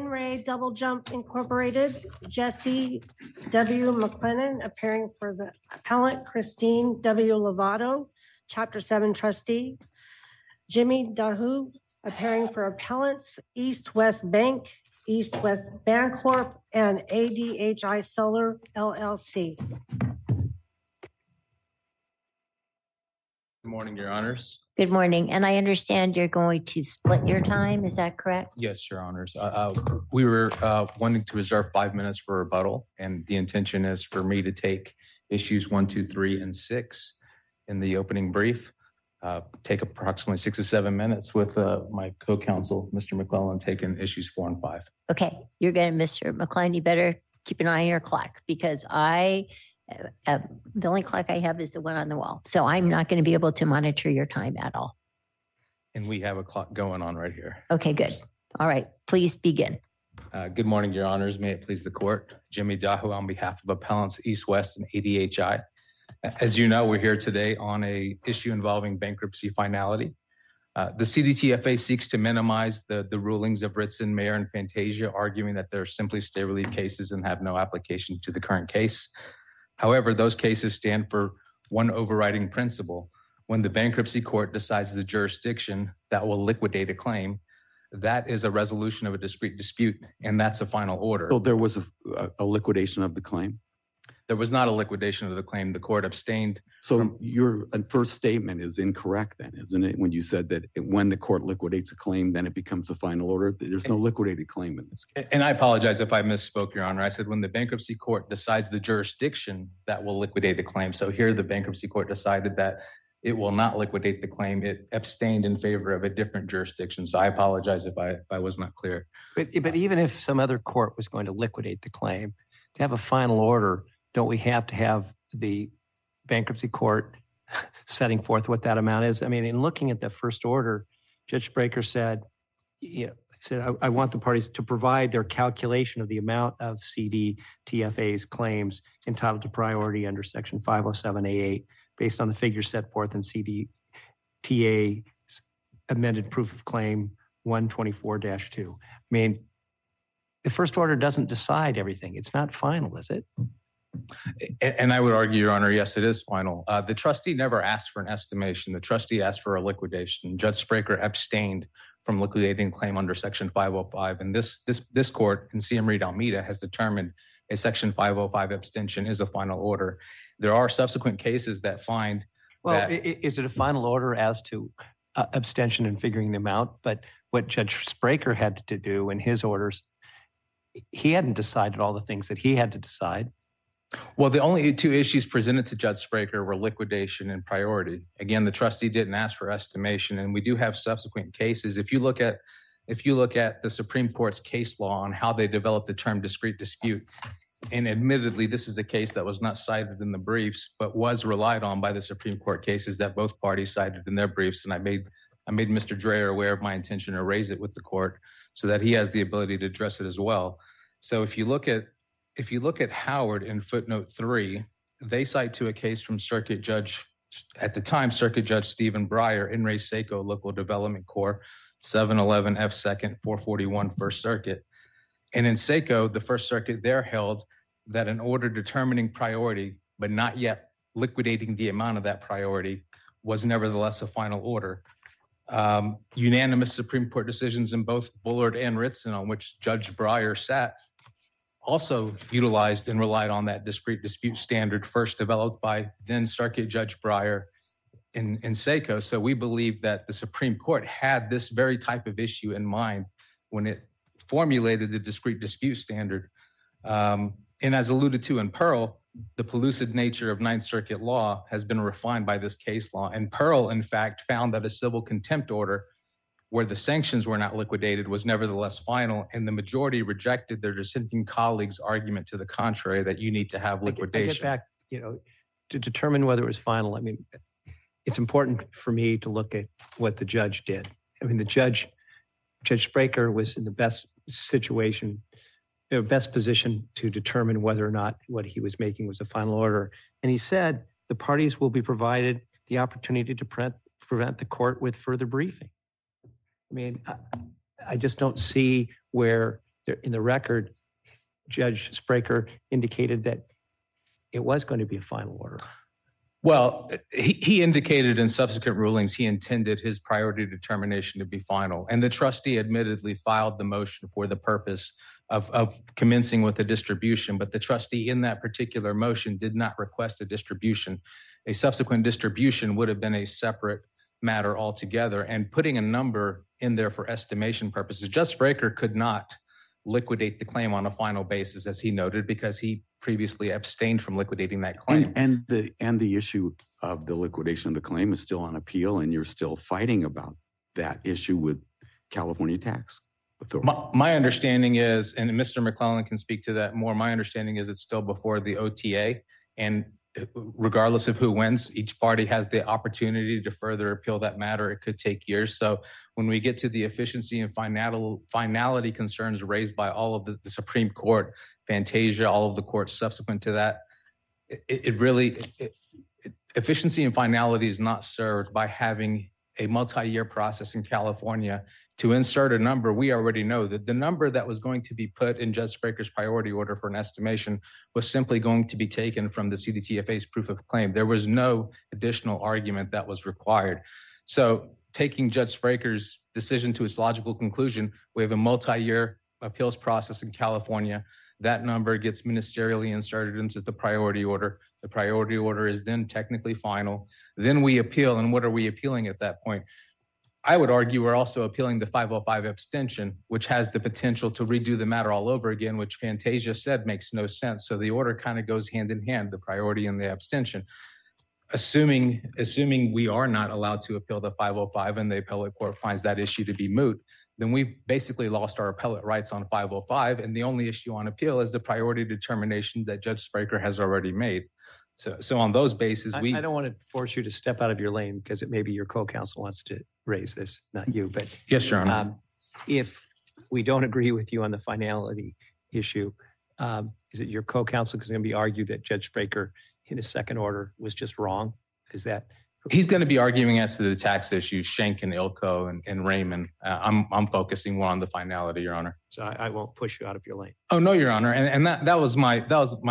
In Re Double Jump Incorporated, Jesse W. McLennan appearing for the appellant, Christine W. Lovato, Chapter 7 trustee, Jimmy Dahu appearing for appellants, East West Bank, East West Bancorp, and ADHI Solar LLC. Good morning, Your Honors. Good morning. And I understand you're going to split your time. Is that correct? Yes, Your Honors. We were wanting to reserve 5 minutes for rebuttal, and the intention is for me to take issues 1, 2, 3, and 6 in the opening brief. Take approximately 6 to 7 minutes with my co-counsel, Mr. McClellan, taking issues 4 and 5. Okay. You're going to, Mr. McClellan, you better keep an eye on your clock because the only clock I have is the one on the wall. So I'm not going to be able to monitor your time at all. And we have a clock going on right here. Okay, good. All right. Please begin. Good morning, Your Honors. May it please the court. Jimmy Dahu on behalf of appellants East West and ADHI. As you know, we're here today on a issue involving bankruptcy finality. The CDTFA seeks to minimize the rulings of Ritson, Mayer, and Fantasia, arguing that they're simply stay relief cases and have no application to the current case. However, those cases stand for one overriding principle. When the bankruptcy court decides the jurisdiction that will liquidate a claim, that is a resolution of a discrete dispute, and that's a final order. So there was a liquidation of the claim? There was not a liquidation of the claim. The court abstained. So your first statement is incorrect then, isn't it? When you said that when the court liquidates a claim, then it becomes a final order. There's no liquidated claim in this case. And I apologize if I misspoke, Your Honor. I said when the bankruptcy court decides the jurisdiction that will liquidate the claim. So here the bankruptcy court decided that it will not liquidate the claim. It abstained in favor of a different jurisdiction. So I apologize if I was not clear. But even if some other court was going to liquidate the claim, to have a final order, don't we have to have the bankruptcy court setting forth what that amount is? I mean, in looking at the first order, Judge Spraker said, I want the parties to provide their calculation of the amount of CDTFA's claims entitled to priority under Section 507A8 based on the figures set forth in CDTA's amended proof of claim 124-2. I mean, the first order doesn't decide everything. It's not final, is it? And I would argue, Your Honor, yes, it is final. The trustee never asked for an estimation. The trustee asked for a liquidation. Judge Spraker abstained from liquidating claim under Section 505. And this court in CM Reed Almeida has determined a Section 505 abstention is a final order. There are subsequent cases that find is it a final order as to abstention and figuring the amount? But what Judge Spraker had to do in his orders, he hadn't decided all the things that he had to decide. Well, the only two issues presented to Judge Spraker were liquidation and priority. Again, the trustee didn't ask for estimation, and we do have subsequent cases. If you look at the Supreme Court's case law on how they developed the term discrete dispute, and admittedly, this is a case that was not cited in the briefs, but was relied on by the Supreme Court cases that both parties cited in their briefs. And I made Mr. Dreyer aware of my intention to raise it with the court so that he has the ability to address it as well. So if you look at Howard in footnote 3, they cite to a case from Circuit Judge Stephen Breyer in Ray Seco Local Development Corps, 711 F 2nd 441 First Circuit. And in Seco, the First Circuit there held that an order determining priority, but not yet liquidating the amount of that priority, was nevertheless a final order. Unanimous Supreme Court decisions in both Bullard and Ritson, on which Judge Breyer sat, also utilized and relied on that discrete dispute standard first developed by then Circuit Judge Breyer in Seco. So we believe that the Supreme Court had this very type of issue in mind when it formulated the discrete dispute standard. And as alluded to in Pearl, the pellucid nature of Ninth Circuit law has been refined by this case law. And Pearl, in fact, found that a civil contempt order where the sanctions were not liquidated was nevertheless final, and the majority rejected their dissenting colleagues' argument to the contrary that you need to have liquidation. I get back, to determine whether it was final. I mean, it's important for me to look at what the judge did. I mean, Judge Spraker was in the best situation, best position to determine whether or not what he was making was a final order. And he said the parties will be provided the opportunity to prevent the court with further briefing. I mean, I just don't see where in the record, Judge Spraker indicated that it was going to be a final order. Well, he indicated in subsequent rulings he intended his priority determination to be final, and the trustee admittedly filed the motion for the purpose of commencing with the distribution, but the trustee in that particular motion did not request a distribution. A subsequent distribution would have been a separate matter altogether, and putting a number in there for estimation purposes, Judge Spraker could not liquidate the claim on a final basis, as he noted, because he previously abstained from liquidating that claim. And the issue of the liquidation of the claim is still on appeal, and you're still fighting about that issue with California Tax Authority. My understanding is, and Mr. McClellan can speak to that more, my understanding is it's still before the OTA, and regardless of who wins, each party has the opportunity to further appeal that matter. It could take years. So when we get to the efficiency and finality concerns raised by all of the Supreme Court, Fantasia, all of the courts subsequent to that, efficiency and finality is not served by having a multi-year process in California to insert a number. We already know that the number that was going to be put in Judge Spraker's priority order for an estimation was simply going to be taken from the CDTFA's proof of claim. There was no additional argument that was required. So taking Judge Spraker's decision to its logical conclusion, we have a multi-year appeals process in California. That number gets ministerially inserted into the priority order. The priority order is then technically final. Then we appeal. And what are we appealing at that point? I would argue we're also appealing the 505 abstention, which has the potential to redo the matter all over again, which Fantasia said makes no sense. So the order kind of goes hand in hand, the priority and the abstention. Assuming we are not allowed to appeal the 505 and the appellate court finds that issue to be moot, then we've basically lost our appellate rights on 505. And the only issue on appeal is the priority determination that Judge Spraker has already made. So on those bases, I don't want to force you to step out of your lane because it may be your co-counsel wants to raise this, not you. But yes, Your Honor. If we don't agree with you on the finality issue, is it your co-counsel is going to be argued that Judge Spraker in his second order was just wrong? Is that? He's going to be arguing as to the tax issues, Schenck and Ilko and Raymond. I'm focusing more on the finality, Your Honor. So I won't push you out of your lane. Oh no, Your Honor, and that was my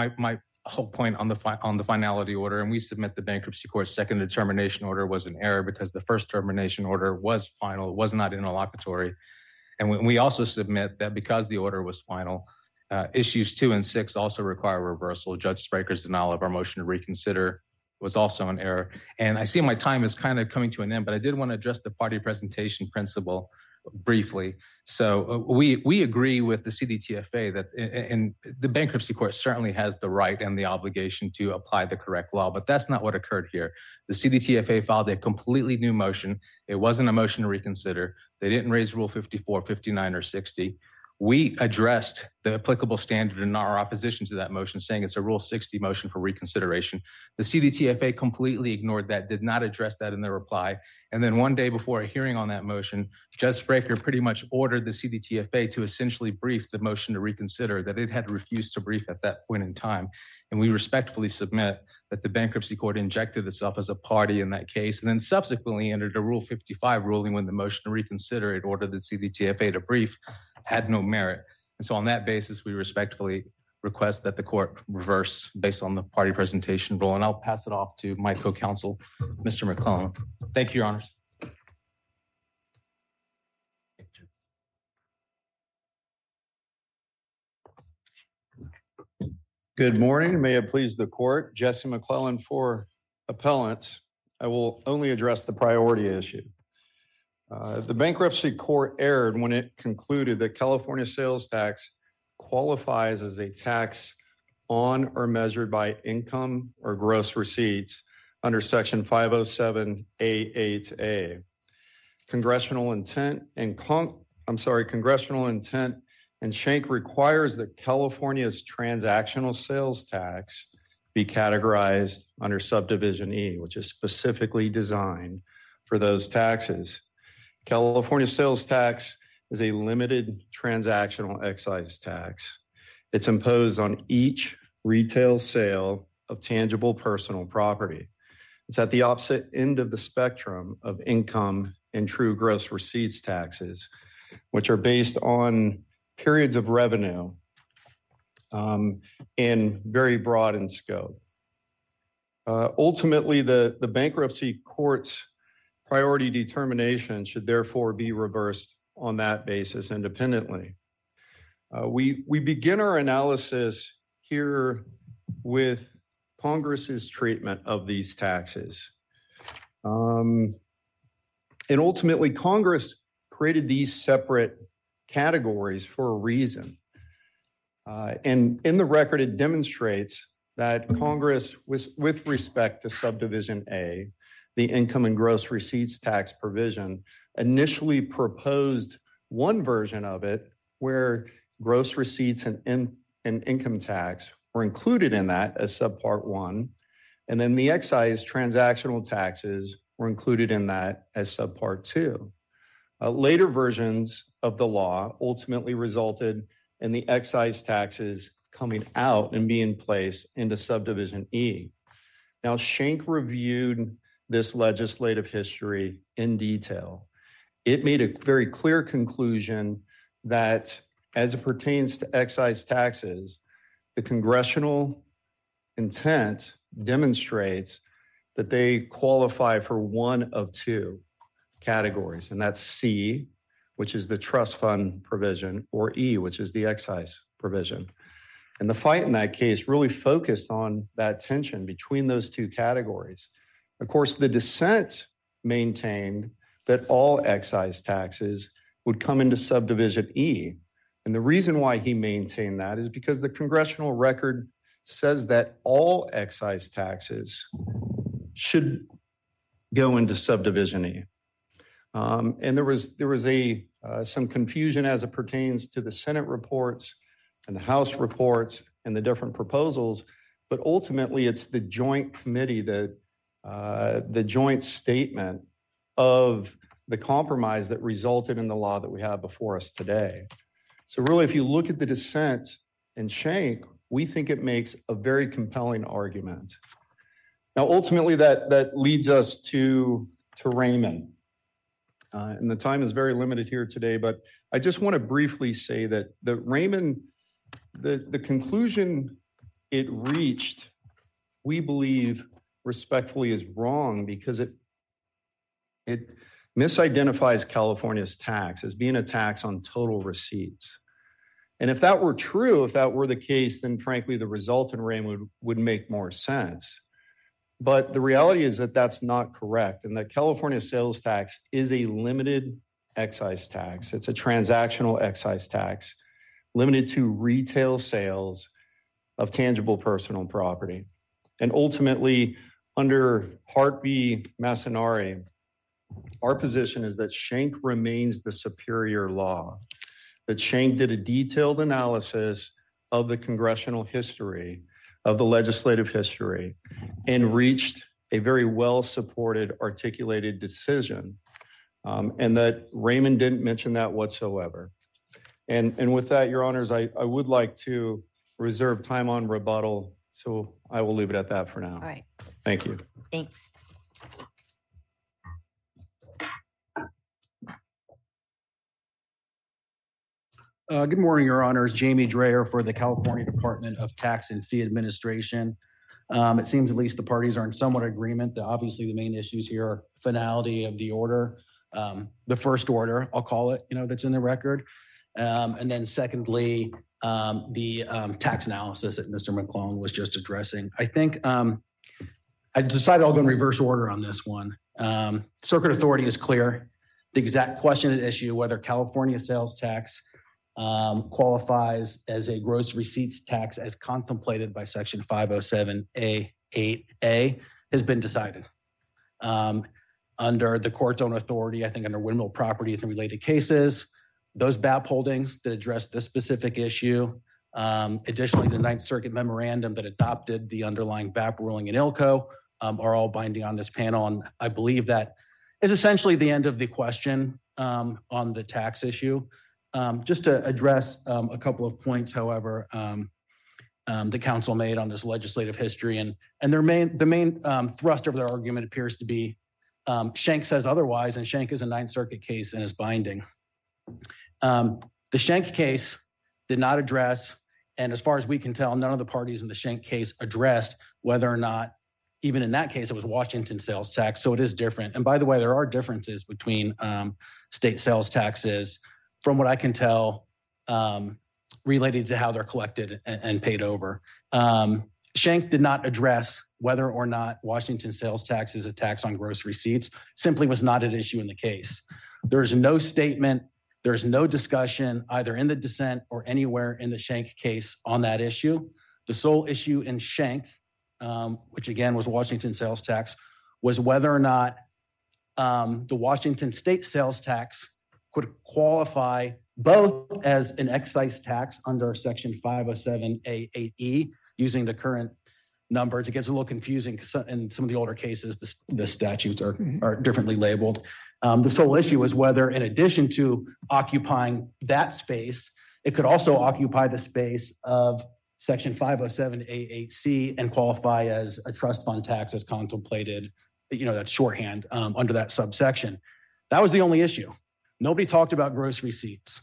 whole point on the finality order. And we submit the bankruptcy court's second determination order was an error because the first termination order was final, it was not interlocutory. And we also submit that because the order was final, issues 2 and 6 also require reversal. Judge Spraker's denial of our motion to reconsider was also an error. And I see my time is kind of coming to an end, but I did want to address the party presentation principle briefly. So we agree with the CDTFA that and the bankruptcy court certainly has the right and the obligation to apply the correct law, but that's not what occurred here. The CDTFA filed a completely new motion. It wasn't a motion to reconsider. They didn't raise Rule 54, 59, or 60. We addressed the applicable standard in our opposition to that motion, saying it's a Rule 60 motion for reconsideration. The CDTFA completely ignored that, did not address that in their reply. And then one day before a hearing on that motion, Judge Spraker pretty much ordered the CDTFA to essentially brief the motion to reconsider that it had refused to brief at that point in time. And we respectfully submit that the bankruptcy court injected itself as a party in that case, and then subsequently entered a Rule 55 ruling when the motion to reconsider it ordered the CDTFA to brief had no merit. And so on that basis, we respectfully request that the court reverse based on the party presentation rule. And I'll pass it off to my co-counsel, Mr. McClellan. Thank you, Your Honors. Good morning. May it please the court. Jesse McClellan for appellants. I will only address the priority issue. The bankruptcy court erred when it concluded that California sales tax qualifies as a tax on or measured by income or gross receipts under Section 507A8A. Congressional intent and Schenck requires that California's transactional sales tax be categorized under subdivision E, which is specifically designed for those taxes. California sales tax is a limited transactional excise tax. It's imposed on each retail sale of tangible personal property. It's at the opposite end of the spectrum of income and true gross receipts taxes, which are based on periods of revenue and very broad in scope. Ultimately, the bankruptcy court's priority determination should therefore be reversed on that basis independently. We begin our analysis here with Congress's treatment of these taxes. And ultimately, Congress created these separate categories for a reason. And in the record, it demonstrates that Congress, with respect to subdivision A, the income and gross receipts tax provision, initially proposed one version of it where gross receipts and income tax were included in that as subpart 1, and then the excise transactional taxes were included in that as subpart 2. Later versions of the law ultimately resulted in the excise taxes coming out and being placed into subdivision E. Now, Schenck reviewed this legislative history in detail. It made a very clear conclusion that as it pertains to excise taxes, the congressional intent demonstrates that they qualify for one of two categories, and that's C, which is the trust fund provision, or E, which is the excise provision. And the fight in that case really focused on that tension between those two categories. Of course, the dissent maintained that all excise taxes would come into subdivision E. And the reason why he maintained that is because the congressional record says that all excise taxes should go into subdivision E. And there was some confusion as it pertains to the Senate reports and the House reports and the different proposals, but ultimately it's the joint committee, the joint statement of the compromise that resulted in the law that we have before us today. So really, if you look at the dissent in Schenck, we think it makes a very compelling argument. Now, ultimately, that leads us to Raymond. And the time is very limited here today, but I just want to briefly say that Raymond, the conclusion it reached, we believe respectfully is wrong because it misidentifies California's tax as being a tax on total receipts. And if that were true, if that were the case, then frankly, the result in Raymond would make more sense. But the reality is that that's not correct, and that California sales tax is a limited excise tax. It's a transactional excise tax limited to retail sales of tangible personal property. And ultimately, under Hart v. Massonari, our position is that Schenck remains the superior law, that Schenck did a detailed analysis of the congressional history, of the legislative history, and reached a very well-supported, articulated decision, and that Raymond didn't mention that whatsoever. And with that, Your Honors, I would like to reserve time on rebuttal, so I will leave it at that for now. All right. Thank you. Thanks. Good morning, Your Honors. Jamie Dreyer for the California Department of Tax and Fee Administration. It seems at least the parties are in somewhat agreement that obviously the main issues here are finality of the order, the first order, I'll call it, that's in the record. And then secondly, the tax analysis that Mr. McClellan was just addressing. I think I decided I'll go in reverse order on this one. Circuit authority is clear. The exact question at issue, whether California sales tax qualifies as a gross receipts tax as contemplated by Section 507A8A, has been decided. Under the court's own authority, I think under Windmill Properties and related cases, those BAP holdings that address this specific issue, additionally, the Ninth Circuit memorandum that adopted the underlying BAP ruling in ILCO are all binding on this panel. And I believe that is essentially the end of the question on the tax issue. Just to address a couple of points, however, the council made on this legislative history, and the main thrust of their argument appears to be Schenck says otherwise, and Schenck is a Ninth Circuit case and is binding. The Schenck case did not address, and as far as we can tell, none of the parties in the Schenck case addressed whether or not, even in that case, it was Washington sales tax. So it is different. And by the way, there are differences between state sales taxes, from what I can tell, related to how they're collected and paid over. Schenck did not address whether or not Washington sales tax is a tax on gross receipts. Simply was not at issue in the case. There is no statement, there's no discussion either in the dissent or anywhere in the Schenck case on that issue. The sole issue in Schenck, which again was Washington sales tax, was whether or not the Washington state sales tax could qualify both as an excise tax under Section 507A8E, using the current numbers. It gets a little confusing in some of the older cases. The statutes are differently labeled. The sole issue is whether, in addition to occupying that space, it could also occupy the space of Section 507A8C and qualify as a trust fund tax as contemplated, that's shorthand under that subsection. That was the only issue. Nobody talked about gross receipts.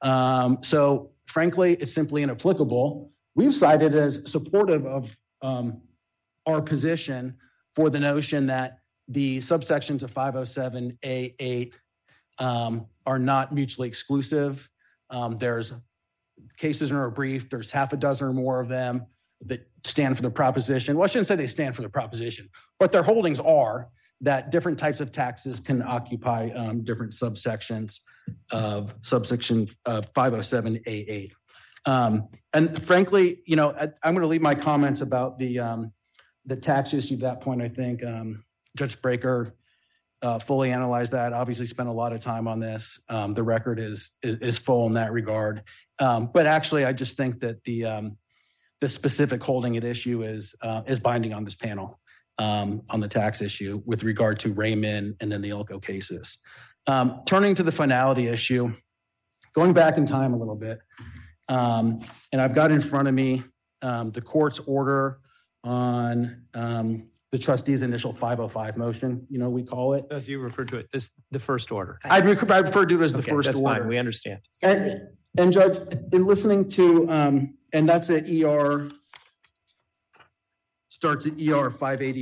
So frankly, it's simply inapplicable. We've cited as supportive of our position for the notion that the subsections of 507A8 are not mutually exclusive. There's cases in our brief, there's half a dozen or more of them that stand for the proposition. Well, I shouldn't say they stand for the proposition, but their holdings are that different types of taxes can occupy different subsections of subsection 507A8. And frankly, I'm going to leave my comments about the tax issue at that point. I think Judge Breaker fully analyzed that, obviously spent a lot of time on this. The record is full in that regard. But actually, I just think that the specific holding at issue is binding on this panel on the tax issue with regard to Raymond and then the Ilko cases. Turning to the finality issue, going back in time a little bit, and I've got in front of me the court's order on the trustee's initial 505 motion, we call it. As you refer to it, as the first order. I refer to it as the first that's order. Fine. We understand. And Judge, in listening to, and that's at ER, starts at ER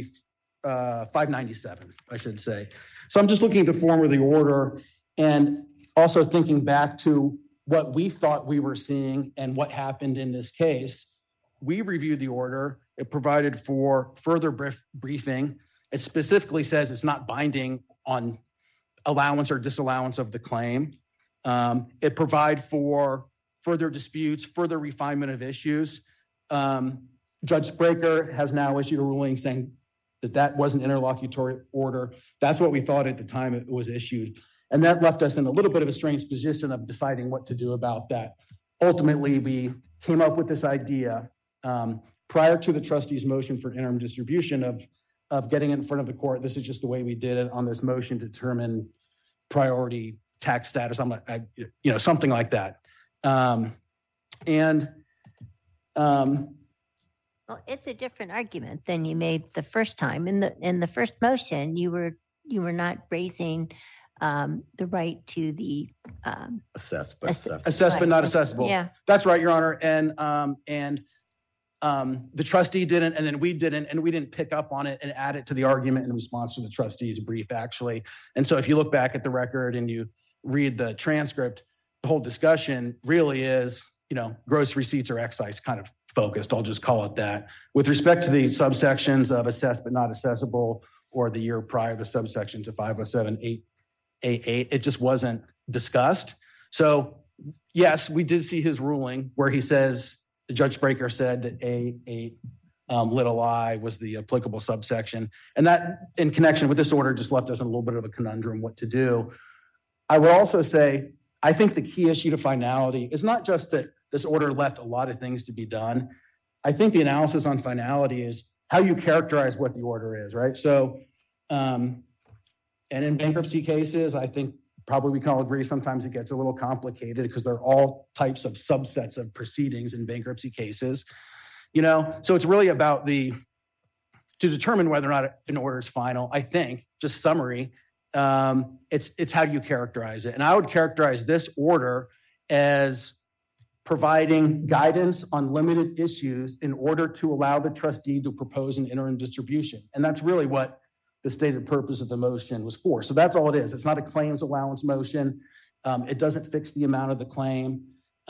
597, I should say. So I'm just looking at the form of the order and also thinking back to what we thought we were seeing and what happened in this case. We reviewed the order. It provided for further briefing. It specifically says it's not binding on allowance or disallowance of the claim. It provides for further disputes, further refinement of issues. Judge Breaker has now issued a ruling saying that was an interlocutory order. That's what we thought at the time it was issued. And that left us in a little bit of a strange position of deciding what to do about that. Ultimately, we came up with this idea prior to the trustee's motion for interim distribution of getting in front of the court. This is just the way we did it on this motion to determine priority tax status. Something like that. Well, it's a different argument than you made the first time. In the first motion, you were not raising the right to the Assessed, but not assessable. Yeah, that's right, Your Honor. And the trustee didn't, and then we didn't pick up on it and add it to the argument in response to the trustee's brief, actually. And so if you look back at the record and you read the transcript, the whole discussion really is, gross receipts or excise kind of focused. I'll just call it that. With respect to the subsections of assessed but not assessable, or the year prior, the subsections of 507A8, it just wasn't discussed. So yes, we did see his ruling where he says, Judge Breaker said that A8 little I was the applicable subsection. And that, in connection with this order, just left us in a little bit of a conundrum what to do. I will also say, I think the key issue to finality is not just that this order left a lot of things to be done. I think the analysis on finality is how you characterize what the order is, right? So, and in bankruptcy cases, I think probably we can all agree sometimes it gets a little complicated because there are all types of subsets of proceedings in bankruptcy cases, So it's really about to determine whether or not an order is final. I think, just summary, it's how you characterize it. And I would characterize this order as providing guidance on limited issues in order to allow the trustee to propose an interim distribution. And that's really what the stated purpose of the motion was for. So that's all it is. It's not a claims allowance motion. It doesn't fix the amount of the claim.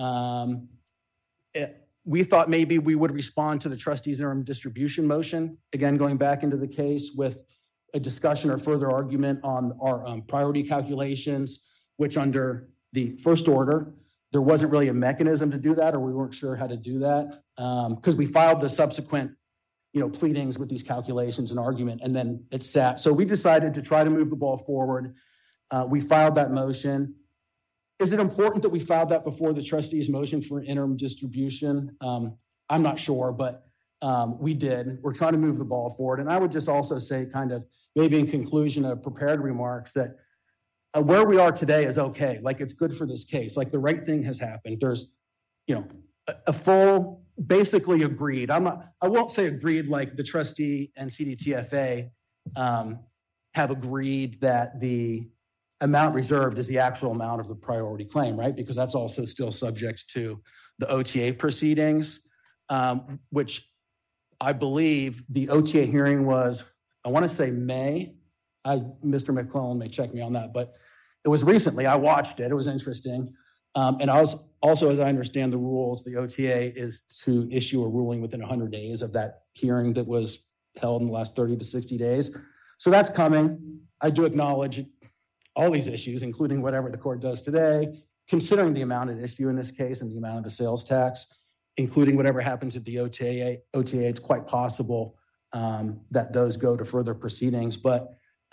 We thought maybe we would respond to the trustee's interim distribution motion, again, going back into the case with a discussion or further argument on our priority calculations, which under the first order, there wasn't really a mechanism to do that, or we weren't sure how to do that, because we filed the subsequent, pleadings with these calculations and argument, and then it sat. So we decided to try to move the ball forward. We filed that motion. Is it important that we filed that before the trustee's motion for interim distribution? I'm not sure, but we did. We're trying to move the ball forward. And I would just also say, kind of maybe in conclusion of prepared remarks, that where we are today is okay. Like, it's good for this case. Like, the right thing has happened. There's, a full, basically agreed. I won't say agreed like the trustee and CDTFA have agreed that the amount reserved is the actual amount of the priority claim, right? Because that's also still subject to the OTA proceedings, which I believe the OTA hearing was, I want to say May. Mr. McClellan may check me on that, but it was recently. I watched it. It was interesting. And I was also, as I understand the rules, the OTA is to issue a ruling within 100 days of that hearing that was held in the last 30 to 60 days. So that's coming. I do acknowledge all these issues, including whatever the court does today, considering the amount at issue in this case and the amount of the sales tax, including whatever happens at the OTA, it's quite possible that those go to further proceedings. But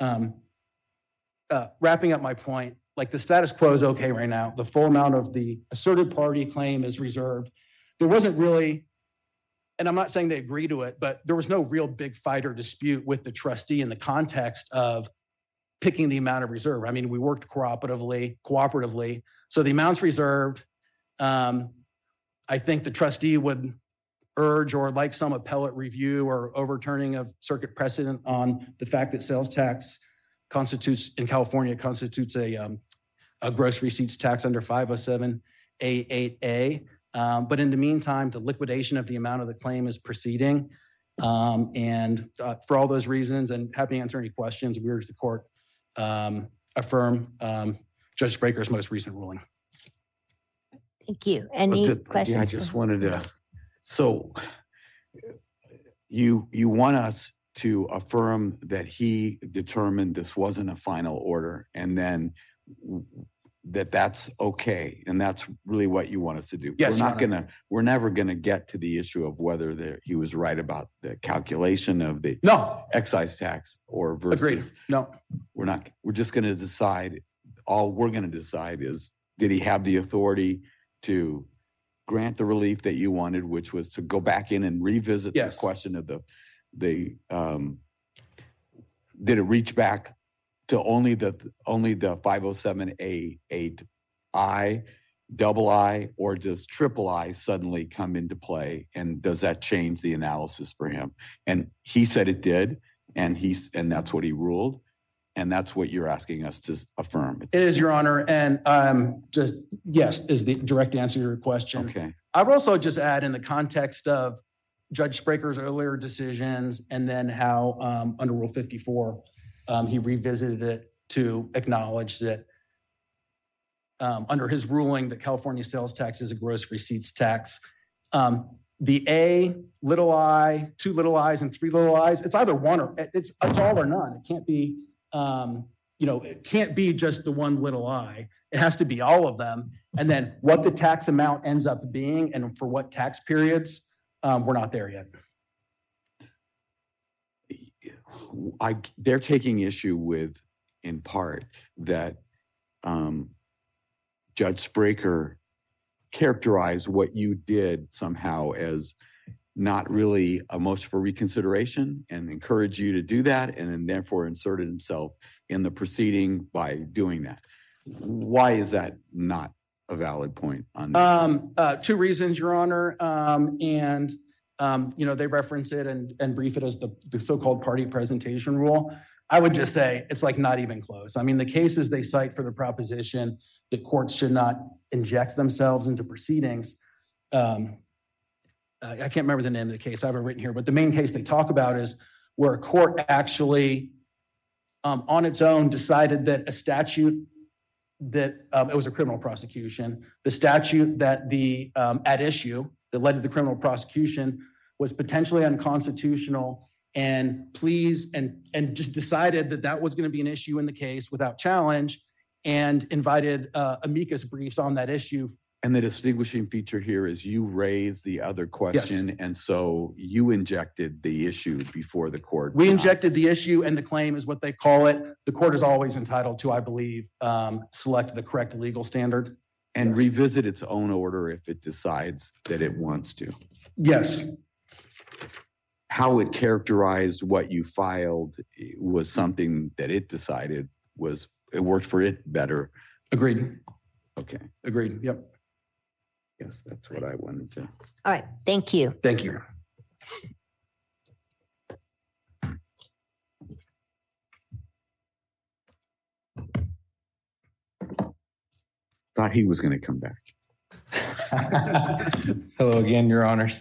wrapping up my point, like, the status quo is okay right now. The full amount of the asserted party claim is reserved. There wasn't really, and I'm not saying they agree to it, but there was no real big fight or dispute with the trustee in the context of picking the amount of reserve. I mean, we worked cooperatively. So the amount's reserved. I think the trustee would urge, or like some appellate review or overturning of circuit precedent on the fact that sales tax in California constitutes a gross receipts tax under 507A8A. But in the meantime, the liquidation of the amount of the claim is proceeding. And for all those reasons, and happy to answer any questions, we urge the court affirm Judge Spraker's most recent ruling. Thank you. Any questions? Yeah, I just wanted to, so you want us to affirm that he determined this wasn't a final order, and then that's okay, and that's really what you want us to do. Yes, we're never gonna get to the issue of whether he was right about the calculation of the excise tax or versus. Agreed. No, we're not. We're just gonna decide. All we're gonna decide is, did he have the authority to grant the relief that you wanted, which was to go back in and revisit the question of did it reach back to only the 507A8I, double I, or does triple I suddenly come into play? And does that change the analysis for him? And he said it did, and that's what he ruled. And that's what you're asking us to affirm. It is, Your Honor. And yes, is the direct answer to your question. Okay. I would also just add, in the context of Judge Spraker's earlier decisions, and then how under Rule 54, he revisited it to acknowledge that under his ruling that California sales tax is a gross receipts tax, the A, little I, two little I's, and three little I's, it's either one or it's all or none. It can't be, it can't be just the one little I. It has to be all of them. And then what the tax amount ends up being and for what tax periods, we're not there yet. They're taking issue with, in part, that Judge Spraker characterized what you did somehow as not really a motion for reconsideration, and encouraged you to do that, and then therefore inserted himself in the proceeding by doing that. Why is that not a valid point on that? Two reasons, Your Honor. They reference it and brief it as the so-called party presentation rule. I would just say it's like not even close. I mean, the cases they cite for the proposition that courts should not inject themselves into proceedings, I can't remember the name of the case. I have it written here, but the main case they talk about is where a court actually on its own decided that a statute that it was a criminal prosecution, the statute that the at issue that led to the criminal prosecution was potentially unconstitutional, and just decided that that was going to be an issue in the case without challenge, and invited amicus briefs on that issue. And the distinguishing feature here is you raised the other question, Yes. and so you injected the issue before the court. We injected the issue, and the claim is what they call it. The court is always entitled to, I believe, select the correct legal standard. And Yes. revisit its own order if it decides that it wants to. Yes. How it characterized what you filed was something that it decided it worked for it better. Agreed. Okay. Agreed. Yep. Yes, that's what I wanted to. All right. Thank you. Thank you. Thought he was going to come back. Hello again, Your Honors.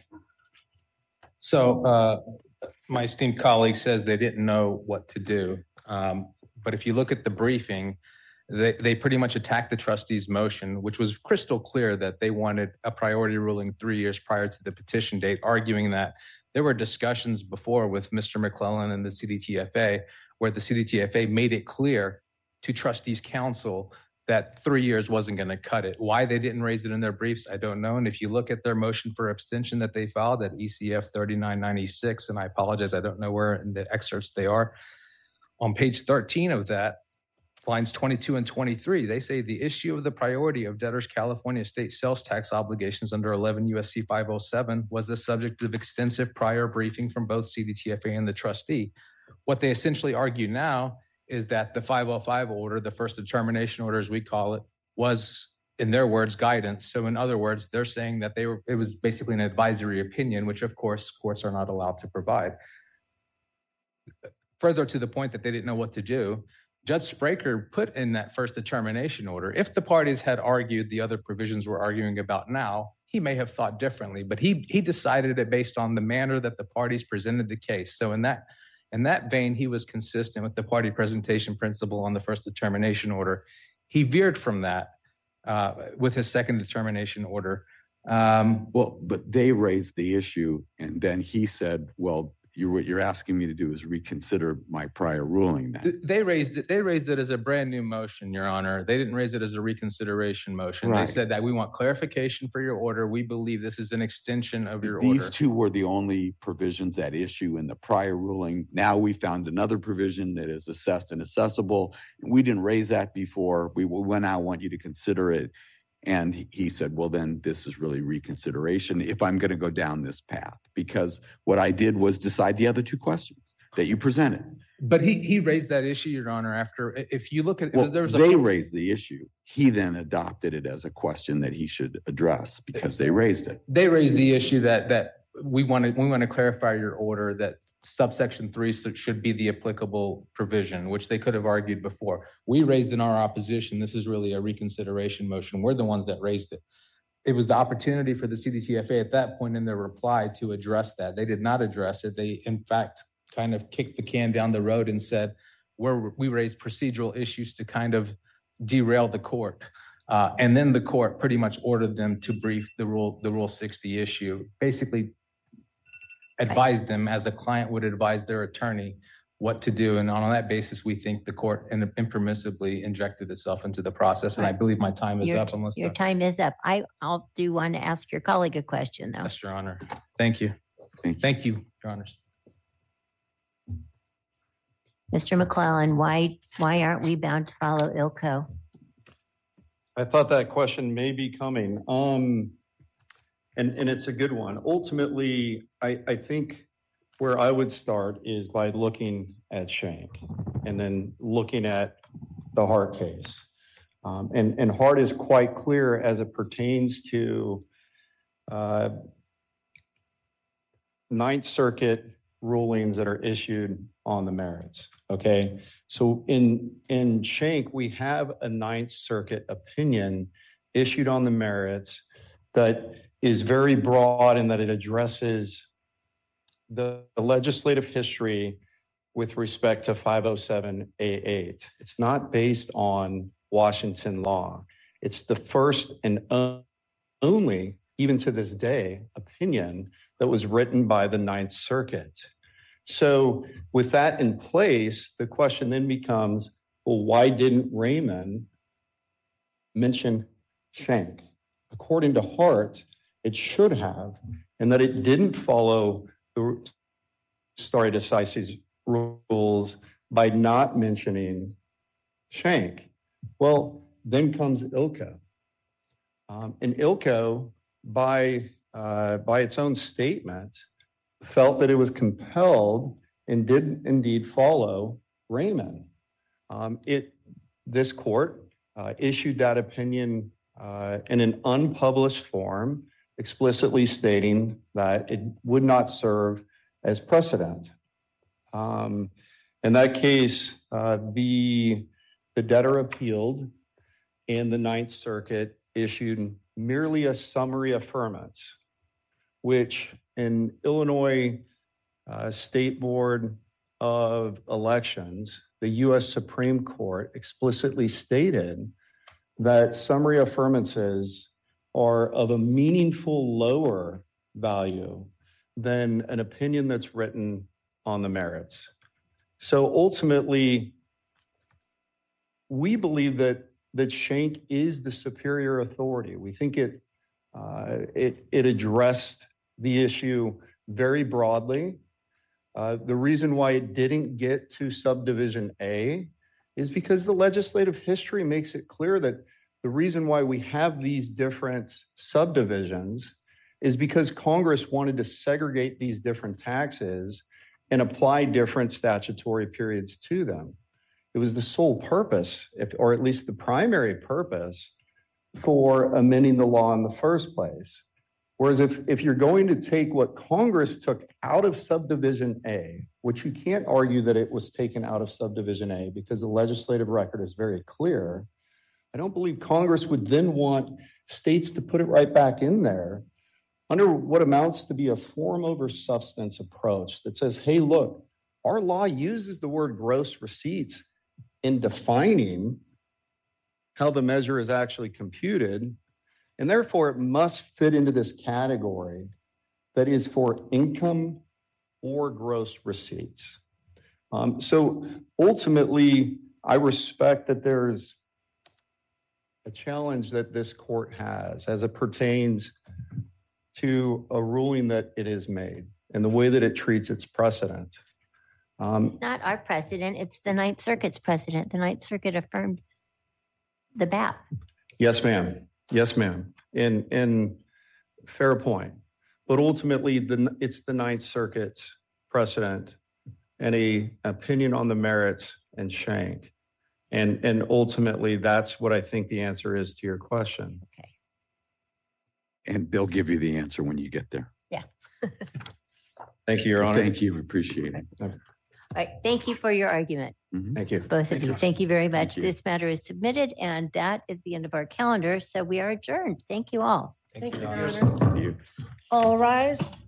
So my esteemed colleague says they didn't know what to do. But if you look at the briefing, they pretty much attacked the trustee's motion, which was crystal clear that they wanted a priority ruling 3 years prior to the petition date, arguing that there were discussions before with Mr. McClellan and the CDTFA, where the CDTFA made it clear to trustees council that 3 years wasn't going to cut it. Why they didn't raise it in their briefs, I don't know. And if you look at their motion for abstention that they filed at ECF 3996, and I apologize, I don't know where in the excerpts they are, on page 13 of that, lines 22 and 23, they say the issue of the priority of debtors' California state sales tax obligations under 11 U.S.C. 507 was the subject of extensive prior briefing from both CDTFA and the trustee. What they essentially argue now is that the 505 order, the first determination order as we call it, was, in their words, guidance. So in other words, they're saying that it was basically an advisory opinion, which of course courts are not allowed to provide. Further to the point that they didn't know what to do, Judge Spraker put in that first determination order, if the parties had argued the other provisions we're arguing about now, he may have thought differently, but he decided it based on the manner that the parties presented the case. So in that vein, he was consistent with the party presentation principle on the first determination order. He veered from that with his second determination order. But they raised the issue, and then he said, well, what you're asking me to do is reconsider my prior ruling. Then They raised it as a brand new motion, Your Honor. They didn't raise it as a reconsideration motion. Right. They said that we want clarification for your order. We believe this is an extension of your These order. two were the only provisions at issue in the prior ruling. Now we found another provision that is assessed and assessable. We didn't raise that before. We now want you to consider it. And he said, well, then this is really reconsideration if I'm going to go down this path, because what I did was decide the other two questions that you presented. But he raised that issue, Your Honor, after, if you look at, Well, there was they raised the issue. He then adopted it as a question that he should address because they raised it. They raised the issue that we want to clarify your order that subsection 3 should be the applicable provision, which they could have argued before. We raised in our opposition, this is really a reconsideration motion. We're the ones that raised it. It was the opportunity for the CDTFA at that point in their reply to address that. They did not address it. They, in fact, kind of kicked the can down the road and said, we raised procedural issues to kind of derail the court. And then the court pretty much ordered them to brief the Rule 60 issue, basically advised them as a client would advise their attorney what to do. And on that basis, we think the court impermissibly injected itself into the process. And I believe my time is up. Your time is up. I'll do want to ask your colleague a question, though. Yes, Your Honor. Thank you. Thank you, Your Honors. Mr. McClellan, why aren't we bound to follow ILCO? I thought that question may be coming. And it's a good one. Ultimately, I think where I would start is by looking at Schenck and then looking at the Hart case. And Hart is quite clear as it pertains to Ninth Circuit rulings that are issued on the merits. Okay, so in Schenck, we have a Ninth Circuit opinion issued on the merits that is very broad in that it addresses the legislative history with respect to 507A8. It's not based on Washington law. It's the first and only, even to this day, opinion that was written by the Ninth Circuit. So with that in place, the question then becomes, well, why didn't Raymond mention Schenck? According to Hart, it should have, and that it didn't follow the stare decisis rules by not mentioning Schenck. Well, then comes ILCO. And ILCO, by its own statement, felt that it was compelled and did indeed follow Raymond. This court issued that opinion in an unpublished form, explicitly stating that it would not serve as precedent. In that case, the debtor appealed, and the Ninth Circuit issued merely a summary affirmance, which in Illinois State Board of Elections, the U.S. Supreme Court explicitly stated that summary affirmances are of a meaningful lower value than an opinion that's written on the merits. So ultimately, we believe that Schenck is the superior authority. We think it addressed the issue very broadly. The reason why it didn't get to subdivision A is because the legislative history makes it clear that the reason why we have these different subdivisions is because Congress wanted to segregate these different taxes and apply different statutory periods to them. It was the sole purpose, or at least the primary purpose, for amending the law in the first place. Whereas if you're going to take what Congress took out of subdivision A, which you can't argue that it was taken out of subdivision A because the legislative record is very clear, I don't believe Congress would then want states to put it right back in there under what amounts to be a form over substance approach that says, hey, look, our law uses the word gross receipts in defining how the measure is actually computed, and therefore it must fit into this category that is for income or gross receipts. So ultimately, I respect that there's a challenge that this court has as it pertains to a ruling that it has made and the way that it treats its precedent. Not our precedent, it's the Ninth Circuit's precedent. The Ninth Circuit affirmed the BAP. Yes, ma'am. Yes, ma'am. And fair point. But ultimately, it's the Ninth Circuit's precedent and a opinion on the merits and Schenck. And ultimately, that's what I think the answer is to your question. Okay. And they'll give you the answer when you get there. Yeah. Thank you, Your Honor. Thank you. Appreciate it. All right. Thank you for your argument, Thank you. both of you. Thank you very much. you. This matter is submitted, and that is the end of our calendar. So we are adjourned. Thank you all. Thank you, Your Your Honor. Honor. All rise.